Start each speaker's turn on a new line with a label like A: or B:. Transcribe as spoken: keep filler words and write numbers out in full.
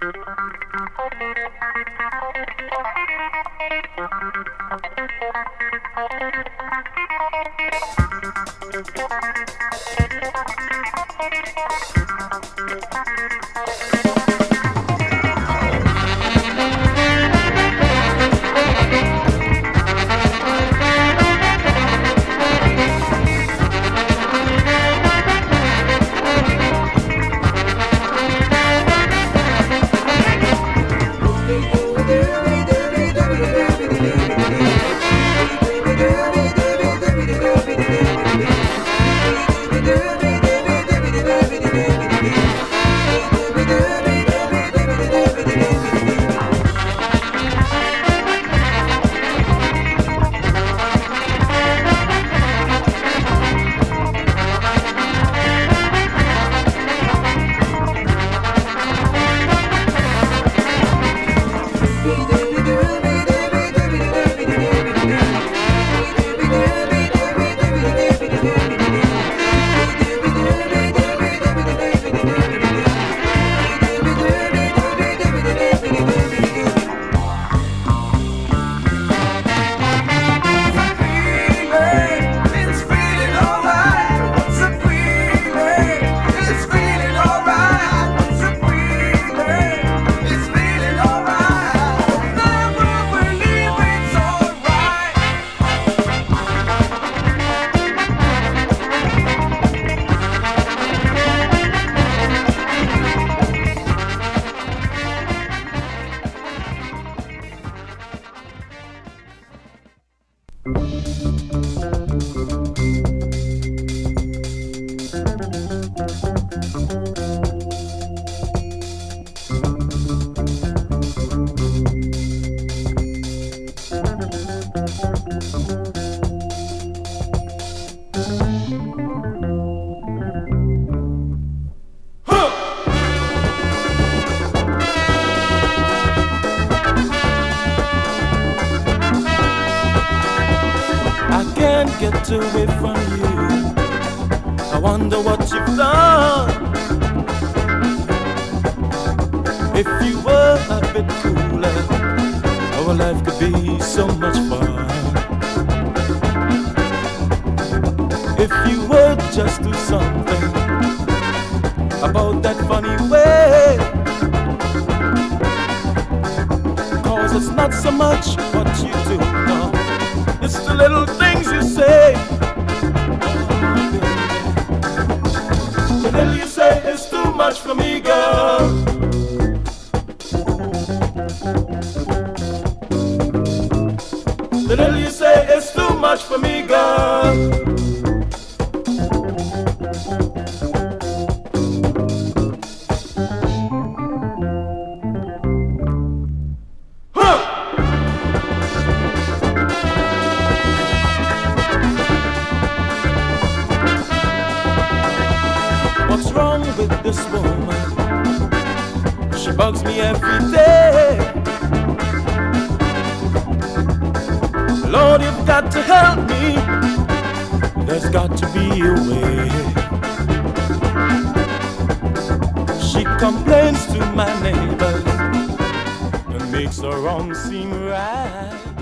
A: Get away from you. I wonder what you've done. If you were a bit cooler, our life could be so much fun. If you would just do something about that funny way, 'cause it's not so much what you do, no, it's the little things you say. Oh, the little you say is too much for me, girl. The little you say is too much for me, girl. What's wrong with this woman? She bugs me every day. Lord, you've got to help me. There's got to be a way. She complains to my neighbors and makes her wrong seem right.